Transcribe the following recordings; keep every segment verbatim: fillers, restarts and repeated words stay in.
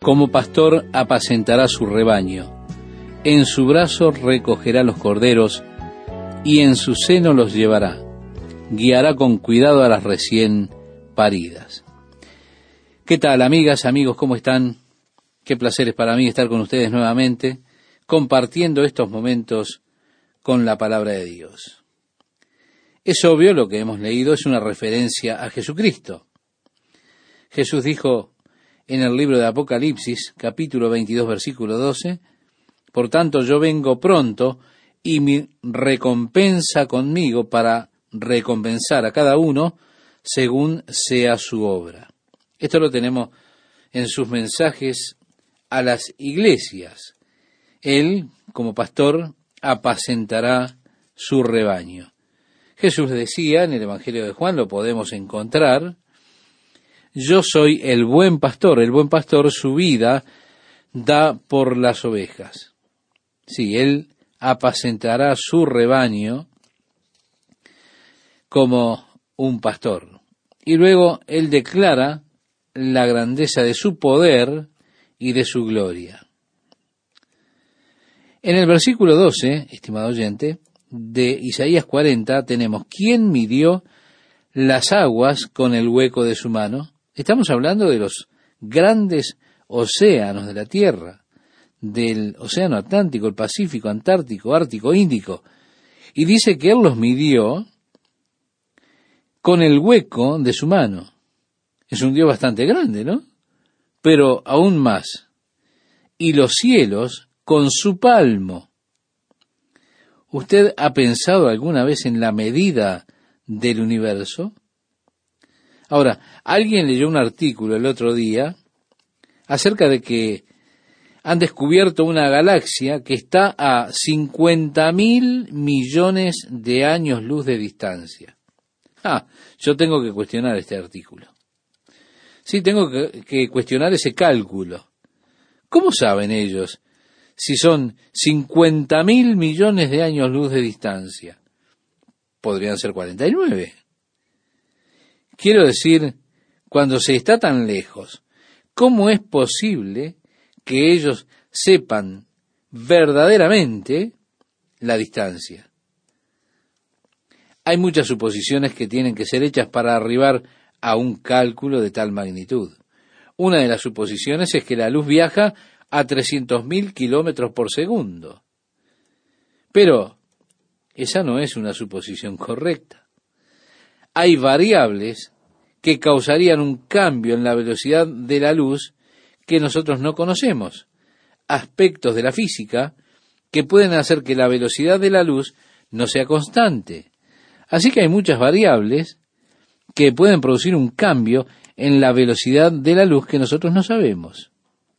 Como pastor apacentará su rebaño, en su brazo recogerá los corderos y en su seno los llevará, guiará con cuidado a las recién paridas. ¿Qué tal, amigas, amigos? ¿Cómo están? Qué placer es para mí estar con ustedes nuevamente, compartiendo estos momentos con la palabra de Dios. Es obvio, lo que hemos leído es una referencia a Jesucristo. Jesús dijo en el libro de Apocalipsis, capítulo veintidós, versículo doce, por tanto yo vengo pronto y mi recompensa conmigo para recompensar a cada uno según sea su obra. Esto lo tenemos en sus mensajes a las iglesias. Él, como pastor, apacentará su rebaño. Jesús decía en el Evangelio de Juan, lo podemos encontrar, yo soy el buen pastor, el buen pastor su vida da por las ovejas. Sí, él apacentará su rebaño como un pastor. Y luego él declara la grandeza de su poder y de su gloria. En el versículo doce, estimado oyente, de Isaías cuarenta, tenemos, ¿quién midió las aguas con el hueco de su mano? Estamos hablando de los grandes océanos de la Tierra, del Océano Atlántico, el Pacífico, Antártico, Ártico, Índico. Y dice que él los midió con el hueco de su mano. Es un Dios bastante grande, ¿no? Pero aún más. Y los cielos con su palmo. ¿Usted ha pensado alguna vez en la medida del universo? Ahora, alguien leyó un artículo el otro día acerca de que han descubierto una galaxia que está a cincuenta mil millones de años luz de distancia. Ah, yo tengo que cuestionar este artículo. Sí, tengo que, que cuestionar ese cálculo. ¿Cómo saben ellos si son cincuenta mil millones de años luz de distancia? Podrían ser cuarenta y nueve. Quiero decir, cuando se está tan lejos, ¿cómo es posible que ellos sepan verdaderamente la distancia? Hay muchas suposiciones que tienen que ser hechas para arribar a un cálculo de tal magnitud. Una de las suposiciones es que la luz viaja a trescientos mil kilómetros por segundo. Pero esa no es una suposición correcta. Hay variables que causarían un cambio en la velocidad de la luz que nosotros no conocemos, aspectos de la física que pueden hacer que la velocidad de la luz no sea constante. Así que hay muchas variables que pueden producir un cambio en la velocidad de la luz que nosotros no sabemos.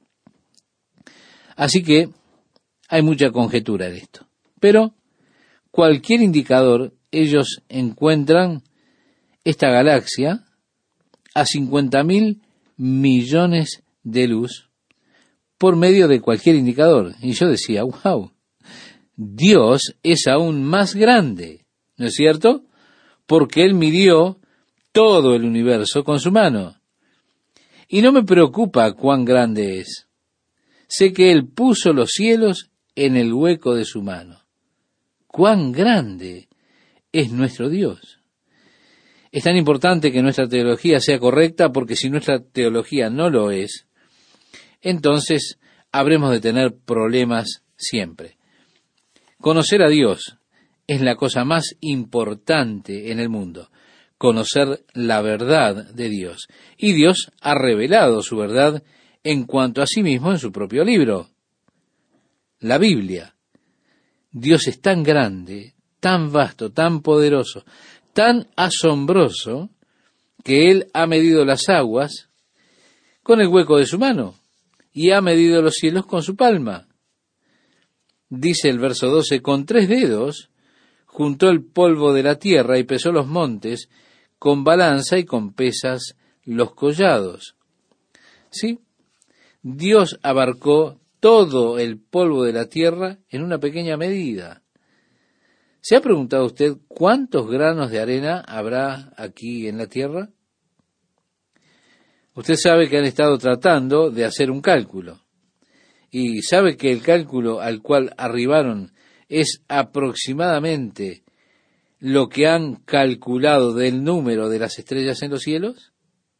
Así que hay mucha conjetura en esto. Pero cualquier indicador, ellos encuentran esta galaxia a cincuenta mil millones de luz por medio de cualquier indicador. Y yo decía, wow, Dios es aún más grande, ¿no es cierto? Porque Él midió todo el universo con su mano. Y no me preocupa cuán grande es. Sé que Él puso los cielos en el hueco de su mano. Cuán grande es nuestro Dios. Es tan importante que nuestra teología sea correcta, porque si nuestra teología no lo es, entonces habremos de tener problemas siempre. Conocer a Dios es la cosa más importante en el mundo, conocer la verdad de Dios. Y Dios ha revelado su verdad en cuanto a sí mismo en su propio libro, la Biblia. Dios es tan grande, tan vasto, tan poderoso, tan asombroso, que Él ha medido las aguas con el hueco de su mano y ha medido los cielos con su palma. Dice el verso doce, con tres dedos juntó el polvo de la tierra y pesó los montes, con balanza y con pesas los collados. ¿Sí? Dios abarcó todo el polvo de la tierra en una pequeña medida. ¿Se ha preguntado usted cuántos granos de arena habrá aquí en la tierra? Usted sabe que han estado tratando de hacer un cálculo, y sabe que el cálculo al cual arribaron es aproximadamente lo que han calculado del número de las estrellas en los cielos.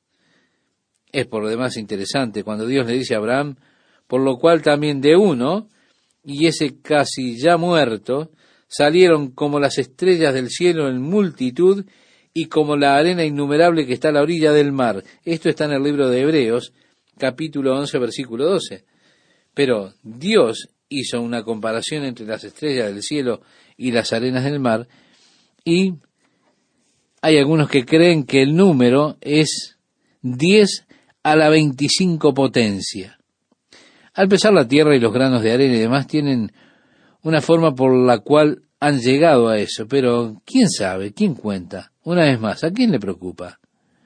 Es por lo demás interesante cuando Dios le dice a Abraham, por lo cual también de uno, y ese casi ya muerto, salieron como las estrellas del cielo en multitud y como la arena innumerable que está a la orilla del mar. Esto está en el libro de Hebreos, capítulo once, versículo doce. Pero Dios hizo una comparación entre las estrellas del cielo y las arenas del mar, y hay algunos que creen que el número es diez a la veinticinco potencia. Al pesar la tierra y los granos de arena y demás tienen una forma por la cual han llegado a eso, pero ¿quién sabe? ¿Quién cuenta? Una vez más, ¿a quién le preocupa?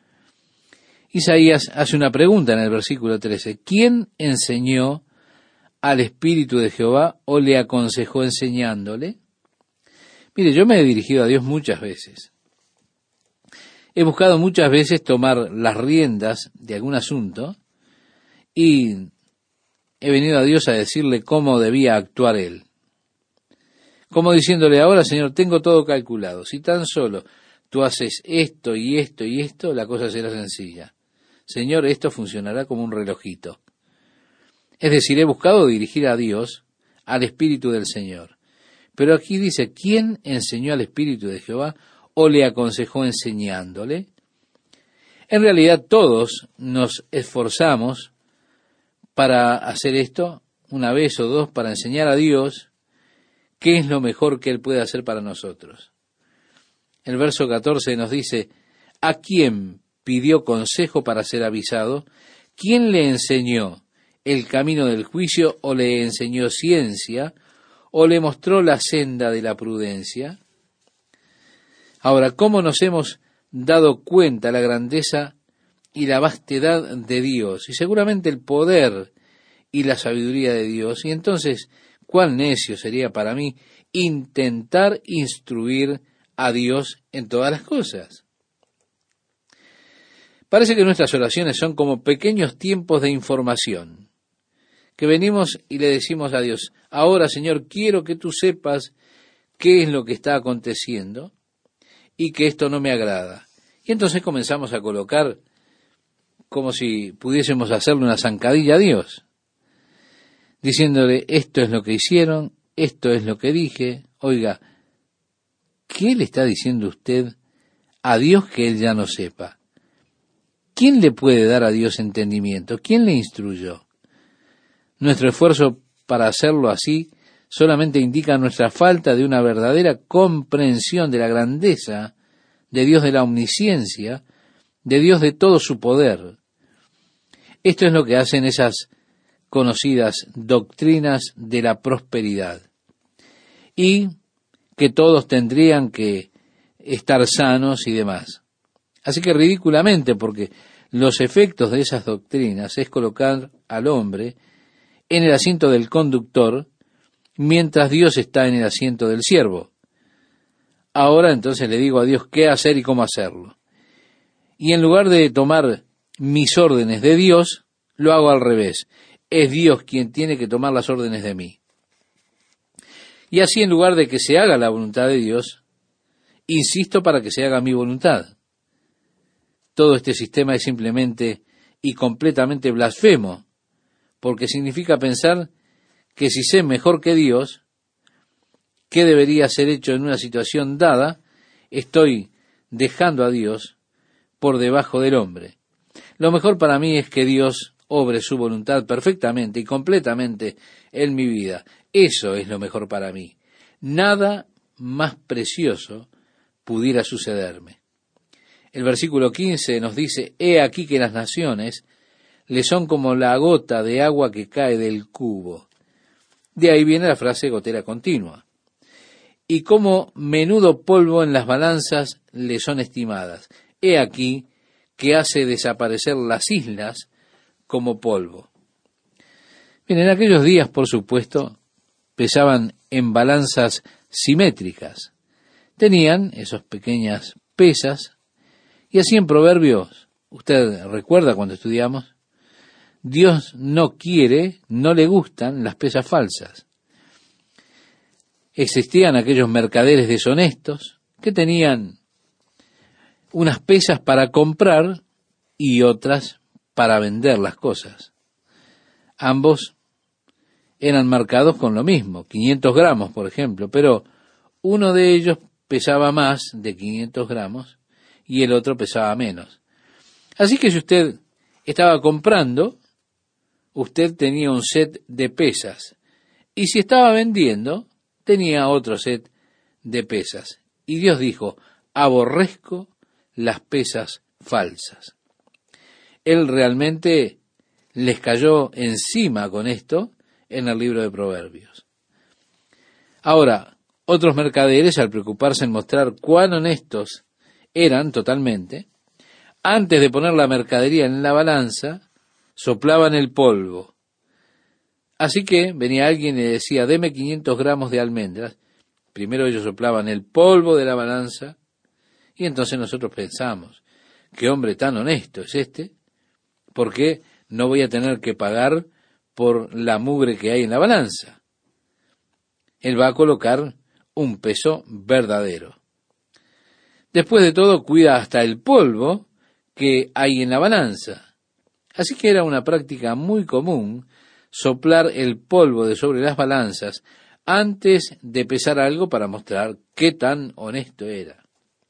Isaías hace una pregunta en el versículo trece. ¿Quién enseñó al Espíritu de Jehová o le aconsejó enseñándole? Mire, yo me he dirigido a Dios muchas veces. He buscado muchas veces tomar las riendas de algún asunto y he venido a Dios a decirle cómo debía actuar Él. Como diciéndole, ahora Señor, tengo todo calculado. Si tan solo tú haces esto y esto y esto, la cosa será sencilla. Señor, esto funcionará como un relojito. Es decir, he buscado dirigir a Dios, al Espíritu del Señor. Pero aquí dice, ¿quién enseñó al Espíritu de Jehová o le aconsejó enseñándole? En realidad todos nos esforzamos para hacer esto, una vez o dos, para enseñar a Dios qué es lo mejor que Él puede hacer para nosotros. El verso catorce nos dice, ¿a quién pidió consejo para ser avisado? ¿Quién le enseñó el camino del juicio o le enseñó ciencia o le mostró la senda de la prudencia? Ahora, ¿cómo nos hemos dado cuenta la grandeza y la vastedad de Dios? Y seguramente el poder y la sabiduría de Dios. Y entonces, ¿cuán necio sería para mí intentar instruir a Dios en todas las cosas? Parece que nuestras oraciones son como pequeños tiempos de información, que venimos y le decimos a Dios, ahora Señor, quiero que tú sepas qué es lo que está aconteciendo y que esto no me agrada. Y entonces comenzamos a colocar como si pudiésemos hacerle una zancadilla a Dios, diciéndole, esto es lo que hicieron, esto es lo que dije. Oiga, ¿qué le está diciendo usted a Dios que Él ya no sepa? ¿Quién le puede dar a Dios entendimiento? ¿Quién le instruyó? Nuestro esfuerzo para hacerlo así solamente indica nuestra falta de una verdadera comprensión de la grandeza de Dios, de la omnisciencia, de Dios, de todo su poder. Esto es lo que hacen esas conocidas doctrinas de la prosperidad, y que todos tendrían que estar sanos y demás. Así que ridículamente, porque los efectos de esas doctrinas es colocar al hombre en el asiento del conductor, mientras Dios está en el asiento del siervo. Ahora entonces le digo a Dios qué hacer y cómo hacerlo. Y en lugar de tomar mis órdenes de Dios, lo hago al revés. Es Dios quien tiene que tomar las órdenes de mí. Y así, en lugar de que se haga la voluntad de Dios, insisto para que se haga mi voluntad. Todo este sistema es simplemente y completamente blasfemo, porque significa pensar que si sé mejor que Dios qué debería ser hecho en una situación dada, estoy dejando a Dios por debajo del hombre. Lo mejor para mí es que Dios obre su voluntad perfectamente y completamente en mi vida. Eso es lo mejor para mí. Nada más precioso pudiera sucederme. El versículo quince nos dice, he aquí que las naciones le son como la gota de agua que cae del cubo. De ahí viene la frase gotera continua. Y como menudo polvo en las balanzas le son estimadas. He aquí que hace desaparecer las islas como polvo. Bien, en aquellos días, por supuesto, pesaban en balanzas simétricas. Tenían esas pequeñas pesas, y así en Proverbios Usted recuerda cuando estudiamos, Dios no quiere, no le gustan las pesas falsas. Existían aquellos mercaderes deshonestos que tenían unas pesas para comprar y otras para vender las cosas. Ambos eran marcados con lo mismo, quinientos gramos, por ejemplo, pero uno de ellos pesaba más de quinientos gramos y el otro pesaba menos. Así que si usted estaba comprando, usted tenía un set de pesas, y si estaba vendiendo, tenía otro set de pesas. Y Dios dijo, aborrezco las pesas falsas. Él realmente les cayó encima con esto en el libro de Proverbios. Ahora, otros mercaderes, al preocuparse en mostrar cuán honestos eran totalmente, antes de poner la mercadería en la balanza, soplaban el polvo. Así que venía alguien y decía, deme quinientos gramos de almendras. Primero ellos soplaban el polvo de la balanza, y entonces nosotros pensamos, qué hombre tan honesto es este, porque no voy a tener que pagar por la mugre que hay en la balanza. Él va a colocar un peso verdadero. Después de todo, cuida hasta el polvo que hay en la balanza. Así que era una práctica muy común soplar el polvo de sobre las balanzas antes de pesar algo para mostrar qué tan honesto era.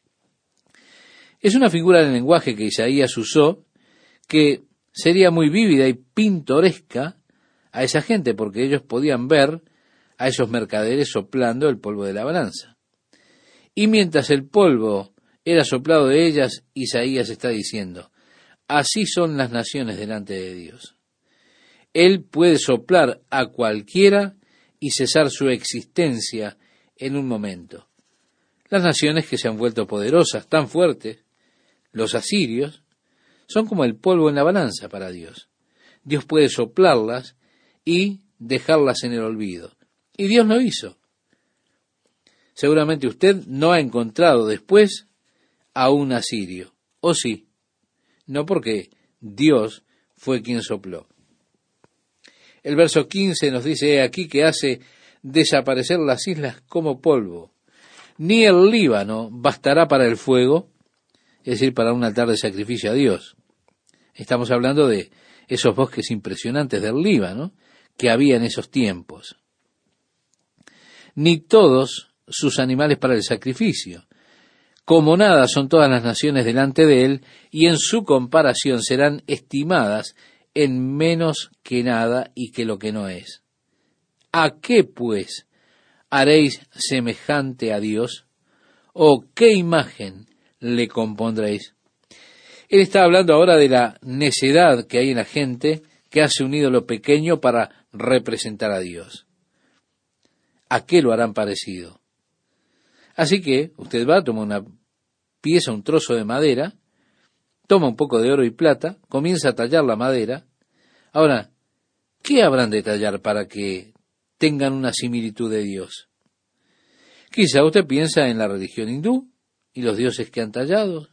Es una figura del lenguaje que Isaías usó que sería muy vívida y pintoresca a esa gente, porque ellos podían ver a esos mercaderes soplando el polvo de la balanza. Y mientras el polvo era soplado de ellas, Isaías está diciendo, así son las naciones delante de Dios. Él puede soplar a cualquiera y cesar su existencia en un momento. Las naciones que se han vuelto poderosas, tan fuertes, los asirios, son como el polvo en la balanza para Dios. Dios puede soplarlas y dejarlas en el olvido. Y Dios lo hizo. Seguramente usted no ha encontrado después a un asirio. ¿O sí? No, porque Dios fue quien sopló. El verso quince nos dice, he aquí que hace desaparecer las islas como polvo. Ni el Líbano bastará para el fuego, es decir, para un altar de sacrificio a Dios. Estamos hablando de esos bosques impresionantes del Líbano que había en esos tiempos. Ni todos sus animales para el sacrificio. Como nada son todas las naciones delante de él, y en su comparación serán estimadas en menos que nada y que lo que no es. ¿A qué, pues, haréis semejante a Dios? ¿O qué imagen le compondréis? Él está hablando ahora de la necedad que hay en la gente que hace un ídolo pequeño para representar a Dios. ¿A qué lo harán parecido? Así que usted va, toma una pieza, un trozo de madera, toma un poco de oro y plata, comienza a tallar la madera. Ahora, ¿qué habrán de tallar para que tengan una similitud de Dios? Quizá usted piensa en la religión hindú y los dioses que han tallado,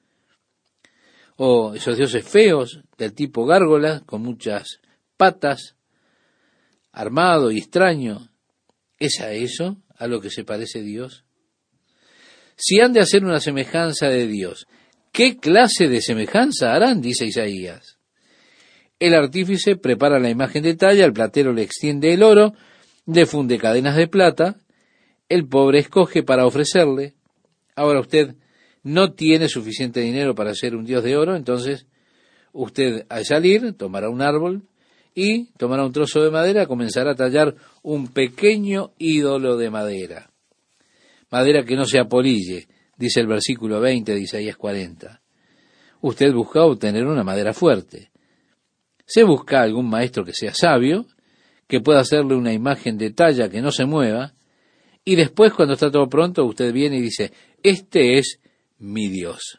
o esos dioses feos del tipo gárgola, con muchas patas, armado y extraño. ¿Es a eso a lo que se parece Dios? Si han de hacer una semejanza de Dios, ¿qué clase de semejanza harán? Dice Isaías. El artífice prepara la imagen de talla, el platero le extiende el oro, le funde cadenas de plata, el pobre escoge para ofrecerle. Ahora usted no tiene suficiente dinero para hacer un dios de oro, entonces usted al salir tomará un árbol y tomará un trozo de madera, comenzará a tallar un pequeño ídolo de madera. Madera que no se apolille, dice el versículo veinte de Isaías cuarenta. Usted busca obtener una madera fuerte. Se busca algún maestro que sea sabio, que pueda hacerle una imagen de talla que no se mueva, y después, cuando está todo pronto, usted viene y dice, este es mi Dios.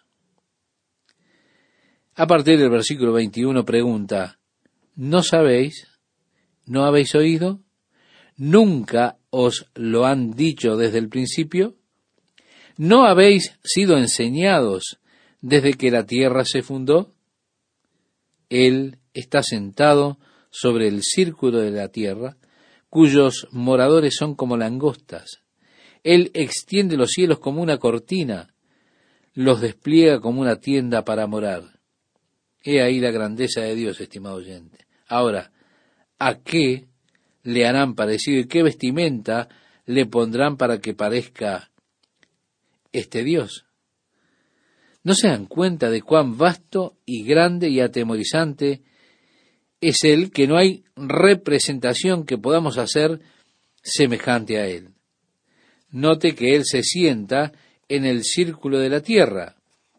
A partir del versículo veintiuno pregunta, ¿no sabéis? ¿No habéis oído? ¿Nunca os lo han dicho desde el principio? ¿No habéis sido enseñados desde que la tierra se fundó? Él está sentado sobre el círculo de la tierra, cuyos moradores son como langostas. Él extiende los cielos como una cortina, los despliega como una tienda para morar. He ahí la grandeza de Dios, estimado oyente. Ahora, ¿a qué le harán parecido y qué vestimenta le pondrán para que parezca este Dios? ¿No se dan cuenta de cuán vasto y grande y atemorizante es Él, que no hay representación que podamos hacer semejante a Él? Note que Él se sienta en el círculo de la tierra.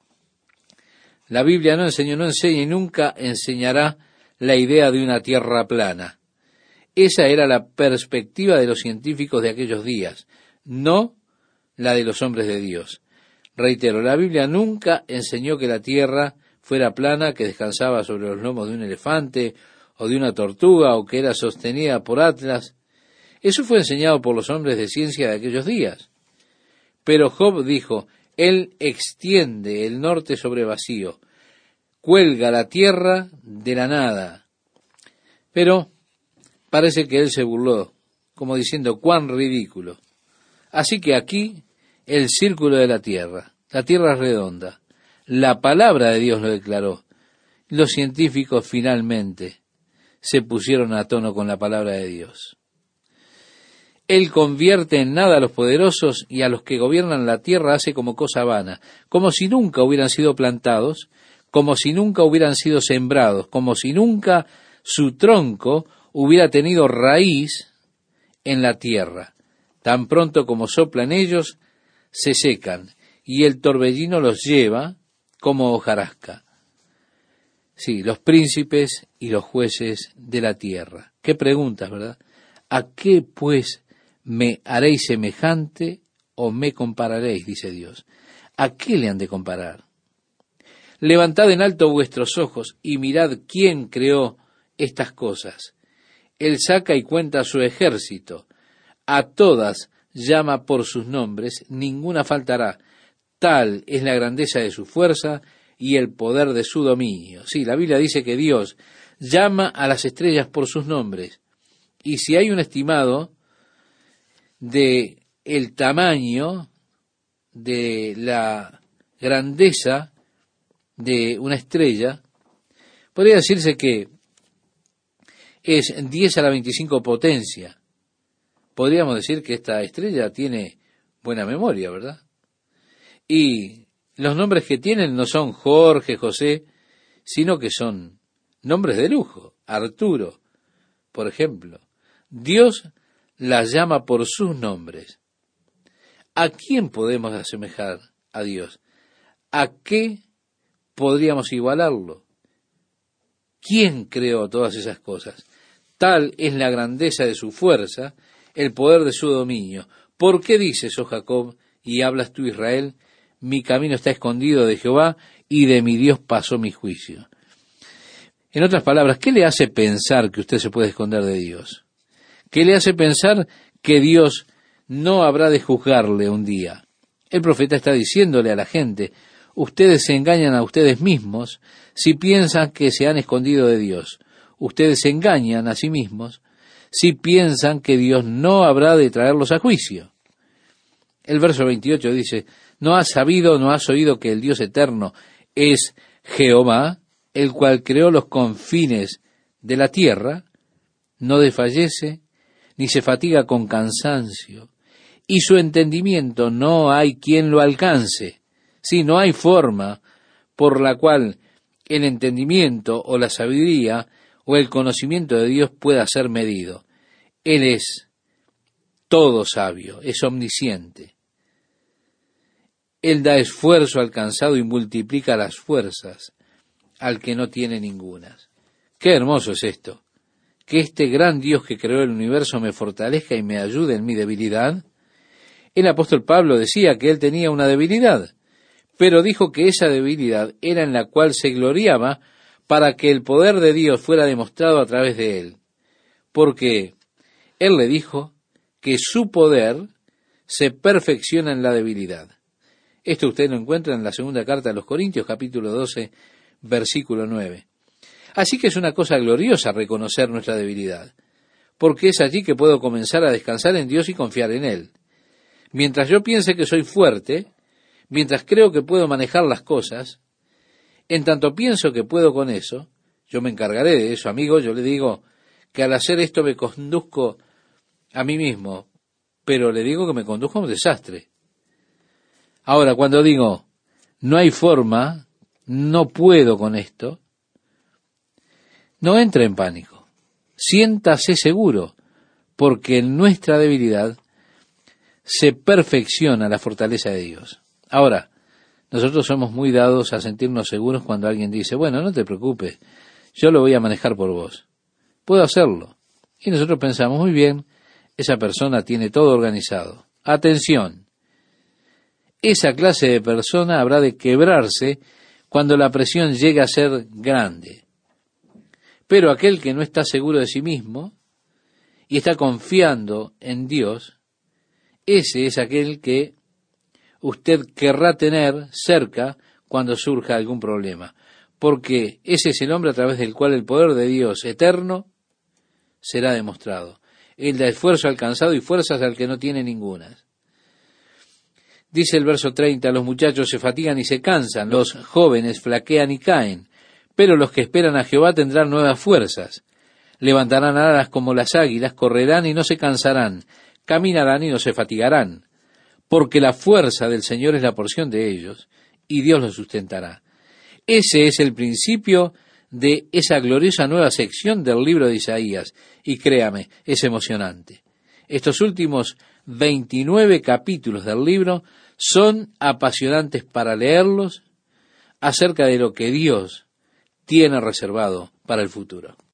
La Biblia no enseñó, no enseña y nunca enseñará la idea de una tierra plana. Esa era la perspectiva de los científicos de aquellos días, no la de los hombres de Dios. Reitero, la Biblia nunca enseñó que la tierra fuera plana, que descansaba sobre los lomos de un elefante o de una tortuga, o que era sostenida por Atlas. Eso fue enseñado por los hombres de ciencia de aquellos días. Pero Job dijo, Él extiende el norte sobre vacío, cuelga la tierra de la nada. Pero parece que Él se burló, como diciendo, cuán ridículo. Así que aquí, el círculo de la tierra, la tierra es redonda. La palabra de Dios lo declaró. Los científicos finalmente se pusieron a tono con la palabra de Dios. Él convierte en nada a los poderosos y a los que gobiernan la tierra hace como cosa vana, como si nunca hubieran sido plantados, como si nunca hubieran sido sembrados, como si nunca su tronco hubiera tenido raíz en la tierra. Tan pronto como soplan ellos, se secan, y el torbellino los lleva como hojarasca. Sí, los príncipes y los jueces de la tierra. Qué preguntas, ¿verdad? ¿A qué, pues, me haréis semejante o me compararéis? Dice Dios. ¿A qué le han de comparar? Levantad en alto vuestros ojos y mirad quién creó estas cosas. Él saca y cuenta su ejército. A todas llama por sus nombres, ninguna faltará. Tal es la grandeza de su fuerza y el poder de su dominio. Sí, la Biblia dice que Dios llama a las estrellas por sus nombres. Y si hay un estimado de el tamaño, de la grandeza de una estrella, podría decirse que es diez a la veinticinco potencia. Podríamos decir que esta estrella tiene buena memoria, ¿verdad? Y los nombres que tienen no son Jorge, José, sino que son nombres de lujo. Arturo, por ejemplo. Dios las llama por sus nombres. ¿A quién podemos asemejar a Dios? ¿A qué podríamos igualarlo? ¿Quién creó todas esas cosas? Tal es la grandeza de su fuerza, el poder de su dominio. ¿Por qué dices, oh Jacob, y hablas tú, Israel, mi camino está escondido de Jehová, y de mi Dios pasó mi juicio? En otras palabras, ¿qué le hace pensar que usted se puede esconder de Dios? ¿Qué le hace pensar que Dios no habrá de juzgarle un día? El profeta está diciéndole a la gente, ustedes se engañan a ustedes mismos si piensan que se han escondido de Dios. Ustedes se engañan a sí mismos si piensan que Dios no habrá de traerlos a juicio. El verso veintiocho dice, ¿no has sabido, no has oído que el Dios eterno es Jehová, el cual creó los confines de la tierra? No desfallece, ni se fatiga con cansancio, y su entendimiento no hay quien lo alcance. Sí, no hay forma por la cual el entendimiento o la sabiduría o el conocimiento de Dios pueda ser medido. Él es todo sabio, es omnisciente. Él da esfuerzo al cansado y multiplica las fuerzas al que no tiene ningunas. Qué hermoso es esto, que este gran Dios que creó el universo me fortalezca y me ayude en mi debilidad. El apóstol Pablo decía que él tenía una debilidad, pero dijo que esa debilidad era en la cual se gloriaba para que el poder de Dios fuera demostrado a través de él. Porque él le dijo que su poder se perfecciona en la debilidad. Esto usted lo encuentra en la segunda carta a los Corintios, capítulo doce, versículo nueve. Así que es una cosa gloriosa reconocer nuestra debilidad, porque es allí que puedo comenzar a descansar en Dios y confiar en Él. Mientras yo piense que soy fuerte, mientras creo que puedo manejar las cosas, en tanto pienso que puedo con eso, yo me encargaré de eso, amigo. Yo le digo que al hacer esto me conduzco a mí mismo, pero le digo que me conduzco a un desastre. Ahora, cuando digo, no hay forma, no puedo con esto, no entre en pánico. Siéntase seguro, porque en nuestra debilidad se perfecciona la fortaleza de Dios. Ahora, nosotros somos muy dados a sentirnos seguros cuando alguien dice, bueno, no te preocupes, yo lo voy a manejar por vos. Puedo hacerlo. Y nosotros pensamos, muy bien, esa persona tiene todo organizado. Atención, esa clase de persona habrá de quebrarse cuando la presión llegue a ser grande. Pero aquel que no está seguro de sí mismo y está confiando en Dios, ese es aquel que usted querrá tener cerca cuando surja algún problema, porque ese es el hombre a través del cual el poder de Dios eterno será demostrado. Él da esfuerzo al cansado y fuerzas al que no tiene ninguna. Dice el verso treinta, los muchachos se fatigan y se cansan, los jóvenes flaquean y caen, pero los que esperan a Jehová tendrán nuevas fuerzas. Levantarán alas como las águilas, correrán y no se cansarán, caminarán y no se fatigarán, porque la fuerza del Señor es la porción de ellos, y Dios los sustentará. Ese es el principio de esa gloriosa nueva sección del libro de Isaías, y créame, es emocionante. Estos últimos veintinueve capítulos del libro son apasionantes para leerlos acerca de lo que Dios tiene reservado para el futuro.